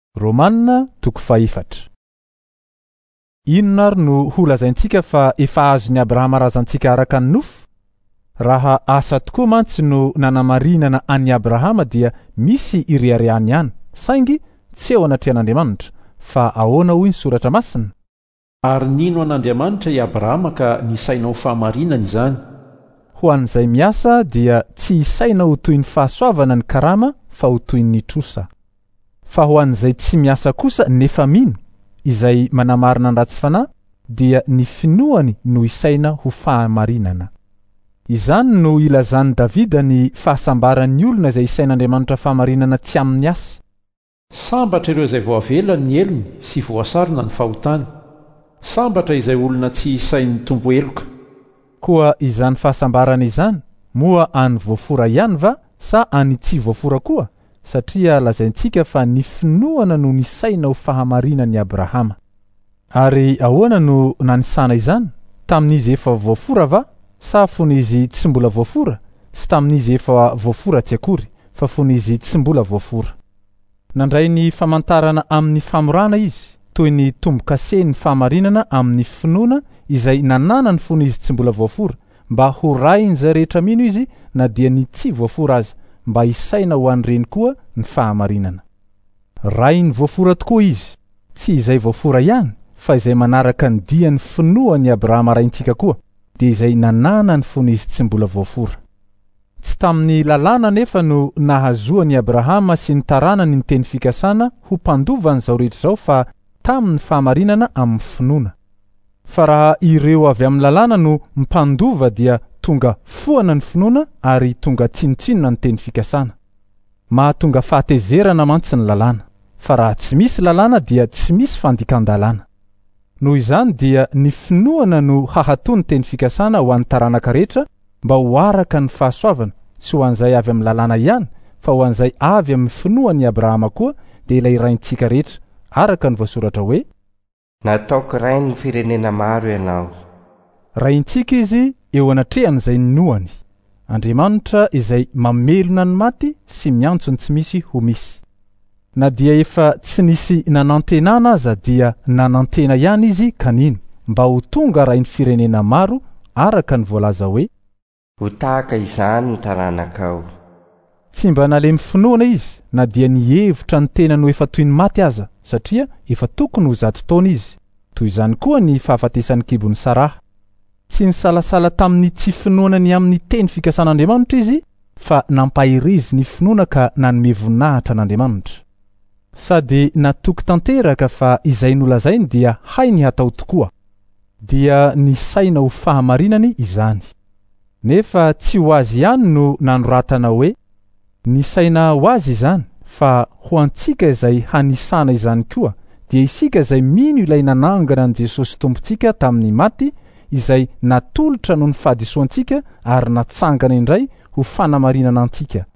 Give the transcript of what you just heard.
Romanina toko 4. Inona ary no holazaintsika fa efa azon'ny Abrahama razantsika araka ny nofo? Raha asa tokoa mantsy no nanamarinana an'i Abrahama dia misy iriariany ihany, saingy tsy eo anatrehan'Andriamanitra, fa ahoana hoy ny soratra masina? Ary nino an'Andriamanitra i Abrahama ka nisaina ho fahamarinana izany? Ho an'izay miasa dia tsy isaina ho toy ny fahasoavana ny karama fa ho toy ny trosa. Fa ho an'izay tsy miasa kosa nefa mino, izay manamarina ny ratsy fanahy, dia ny finoany no isaina ho fahamarinana. Izany no ilazan'i Davida ny fahasambaran'ny olona izay isain'Andriamanitra fahamarinana tsy amin'ny asa. Sambatra ireo izay voavela ny elony sy voasarona ny fahotany. Sambatra izay olona tsy isain'ny tombo eloka. Koa izany fahasambarana izany, moa any voafora ihany va sa any tsy voafora koa? Satria lazaintsika fa ny finoana no nisaina ho fahamarinan'i Abrahama. Ary ahoana no nanisana izany? Tamin'izy efa voafora va? Sa fon'izy tsy mbola voafora? Sy tamin'izy efa voafora tsy akory, fa fon'izy tsy mbola voafora. Nandray ny famantarana amin'ny famorana izy, toy ny tombo-kase ny fahamarinana amin'ny finoana izay nanana ny fon'izy tsy mbola voafora, mba ho rain'izay rehetra mino izy na dia ny tsy voafora aza, mba isaina ho an'ireny koa ny fahamarinana. Rainy voafora tokoa izy, tsy izay voafora ihany, fa izay manaraka ny dian'ny finoan'i Abrahama raintsika koa, dia izay nanana ny fon'izy tsy mbola voafora. Tsy tamin'ny lalàna nefa no nahazoan'i Abrahama sy ny taranany ny teny fikasana ho mpandovan'izao rehetra izao, fa tamin'ny fahamarinana amin'ny finoana. Fa raha ireo avy amin'ny lalàna no mpandova dia tonga foana ny finoana ary tonga tsinotsinona ny teny fikasana. Mahatonga fahatezerana mantsy ny lalàna, fa raha tsy misy lalàna dia tsy misy fandikan-dalàna. Noho izany dia ny finoana no hahatoa ny teny fikasana ho an'ny taranaka rehetra, mba ho araka ny fahasoavana, tsy ho an'izay avy amin'ny lalàna ihany, fa ho an'izay avy amin'ny finoan'i Abrahama koa, dia ilay raintsika rehetra, araka ny voasoratra hoe: nataoko rainy ny firenena maro ianao. Raintsika izy eo anatrehan'izay noany, Andriamanitra izay mamelona ny maty sy miantso ny tsy misy ho misy. Na dia efa tsy nisy nanantenana aza dia nanantena ihany izy kanino, mba ho tonga rainy firenena maro, araka ny voalaza hoe: ho tahaka izany ny taranakao. Tsy mba nalemy finoana izy, na dia nihevitra ny tena no efa toy ny maty aza, satria efa tokony ho 100 taona izy. Toy izany koa ny fahafatesan'ny kibon'ny Saraha. Tsy nisalasala tamin'ny tsy finoana ny amin'ny teny fikasan'Andriamanitra izy, fa nampahirizy ny finoana ka nanome voninahitra n'Andriamanitra. Sady natoky tanteraka fa izay nolazainy dia hainy hatao tokoa, dia nisaina ho fahamarinany izany. Nefa tsy ho azy ihany no nanoratana hoe: nisaina ho azy izany, fa ho antsika izay hanisana izany koa, dia isika izay mino ilay nanangana an' Jesosy Tompontsika tamin'ny maty, izay natolotra noho ny fahadisoantsika ary natsangana indray ho fanamarinana antsika.